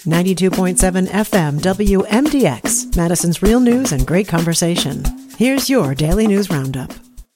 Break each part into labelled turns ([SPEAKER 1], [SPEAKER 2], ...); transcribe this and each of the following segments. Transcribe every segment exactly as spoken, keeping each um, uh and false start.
[SPEAKER 1] ninety-two point seven F M W M D X, Madison's real news and great conversation. Here's your Daily News Roundup.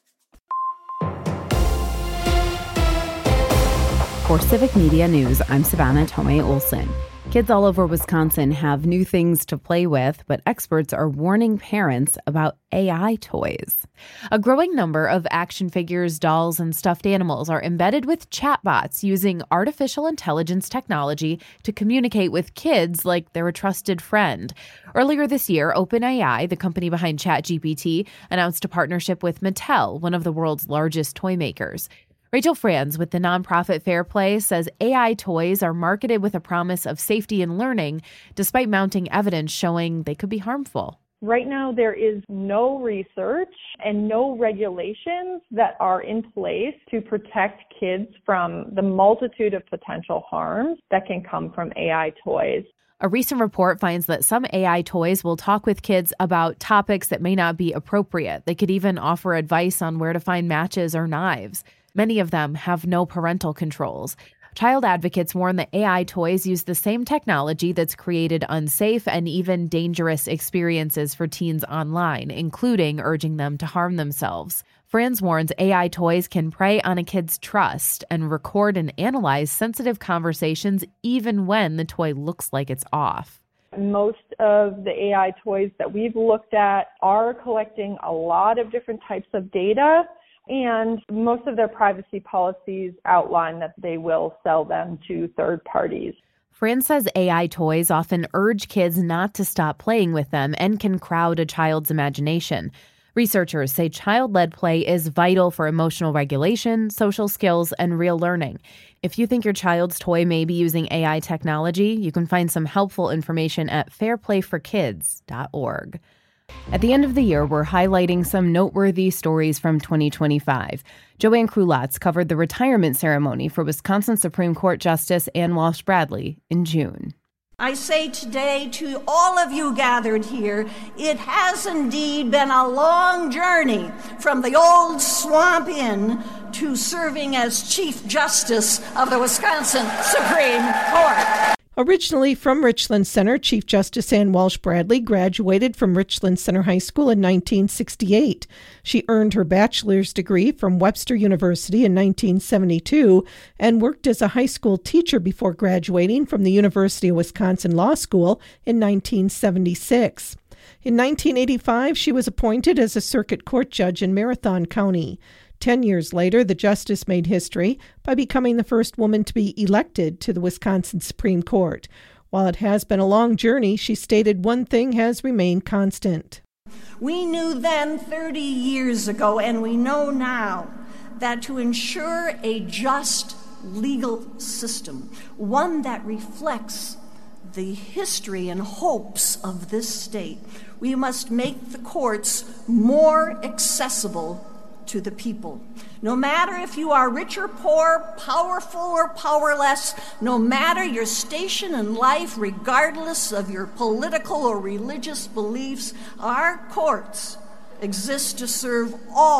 [SPEAKER 2] For Civic Media News, I'm Savannah Tomei Olson. Kids all over Wisconsin have new things to play with, but experts are warning parents about A I toys. A growing number of action figures, dolls, and stuffed animals are embedded with chatbots using artificial intelligence technology to communicate with kids like they're a trusted friend. Earlier this year, OpenAI, the company behind ChatGPT, announced a partnership with Mattel, one of the world's largest toy makers. Rachel Franz with the nonprofit Fair Play says A I toys are marketed with a promise of safety and learning, despite mounting evidence showing they could be harmful.
[SPEAKER 3] Right now, there is no research and no regulations that are in place to protect kids from the multitude of potential harms that can come from A I toys.
[SPEAKER 2] A recent report finds that some A I toys will talk with kids about topics that may not be appropriate. They could even offer advice on where to find matches or knives. Many of them have no parental controls. Child advocates warn that A I toys use the same technology that's created unsafe and even dangerous experiences for teens online, including urging them to harm themselves. Franz warns A I toys can prey on a kid's trust and record and analyze sensitive conversations even when the toy looks like it's off.
[SPEAKER 3] Most of the A I toys that we've looked at are collecting a lot of different types of data, and most of their privacy policies outline that they will sell them to third parties.
[SPEAKER 2] Franz says A I toys often urge kids not to stop playing with them and can crowd a child's imagination. Researchers say child-led play is vital for emotional regulation, social skills, and real learning. If you think your child's toy may be using A I technology, you can find some helpful information at fair play for kids dot org. At the end of the year, we're highlighting some noteworthy stories from twenty twenty-five. Joanne Krulotz covered the retirement ceremony for Wisconsin Supreme Court Justice Ann Walsh Bradley in June.
[SPEAKER 4] I say today to all of you gathered here, it has indeed been a long journey from the old Swamp Inn to serving as Chief Justice of the Wisconsin Supreme Court.
[SPEAKER 5] Originally from Richland Center, Chief Justice Ann Walsh Bradley graduated from Richland Center High School in nineteen sixty-eight. She earned her bachelor's degree from Webster University in nineteen seventy-two and worked as a high school teacher before graduating from the University of Wisconsin Law School in nineteen seventy-six. In nineteen eighty-five, she was appointed as a circuit court judge in Marathon County. Ten years later, the justice made history by becoming the first woman to be elected to the Wisconsin Supreme Court. While it has been a long journey, she stated one thing has remained constant.
[SPEAKER 4] We knew then thirty years ago, and we know now, that to ensure a just legal system, one that reflects the history and hopes of this state, we must make the courts more accessible to the people. No matter if you are rich or poor, powerful or powerless, no matter your station in life, regardless of your political or religious beliefs, our courts exist to serve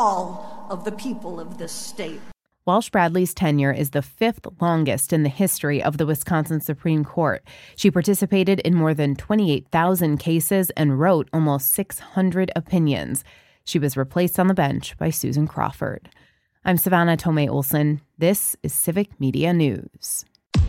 [SPEAKER 4] all of the people of this state.
[SPEAKER 2] Walsh Bradley's tenure is the fifth longest in the history of the Wisconsin Supreme Court. She participated in more than twenty-eight thousand cases and wrote almost six hundred opinions. She was replaced on the bench by Susan Crawford. I'm Savannah Tomei Olson. This is Civic Media News.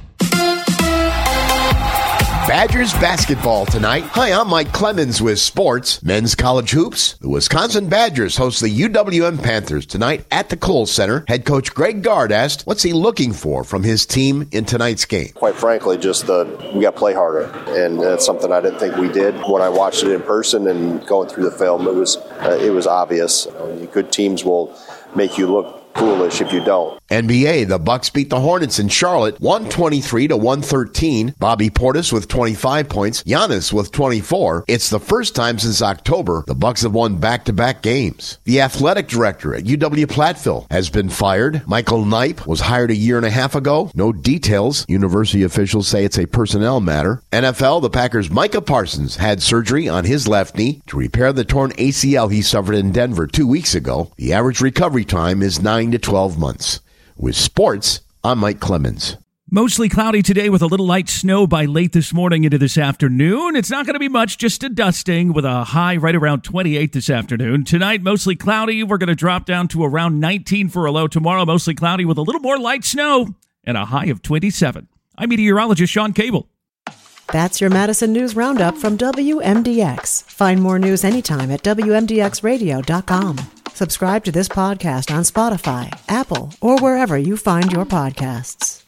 [SPEAKER 6] Badgers basketball tonight. Hi, I'm Mike Clemens with sports. Men's college hoops. The Wisconsin Badgers host the U W M Panthers tonight at the Kohl Center. Head coach Greg Gard asked, what's he looking for from his team in tonight's game?
[SPEAKER 7] Quite frankly, just the we got to play harder, and that's something I didn't think we did. When I watched it in person and going through the film, it was uh, it was obvious. You know, good teams will make you look foolish if you don't.
[SPEAKER 6] N B A, the Bucks beat the Hornets in Charlotte, one twenty-three to one thirteen. Bobby Portis with twenty-five points, Giannis with twenty-four. It's the first time since October the Bucks have won back-to-back games. The athletic director at U W Platteville has been fired. Michael Knipe was hired a year and a half ago. No details. University officials say it's a personnel matter. N F L, the Packers' Micah Parsons had surgery on his left knee to repair the torn A C L he suffered in Denver two weeks ago. The average recovery time is nine to twelve months. With sports, I'm Mike Clemens.
[SPEAKER 8] Mostly cloudy today with a little light snow by late this morning into this afternoon. It's not going to be much, just a dusting with a high right around twenty-eight this afternoon. Tonight, mostly cloudy. We're going to drop down to around nineteen for a low. Tomorrow, mostly cloudy with a little more light snow and a high of twenty-seven. I'm meteorologist Sean Cable.
[SPEAKER 1] That's your Madison News Roundup from W M D X. Find more news anytime at W M D X radio dot com. Subscribe to this podcast on Spotify, Apple, or wherever you find your podcasts.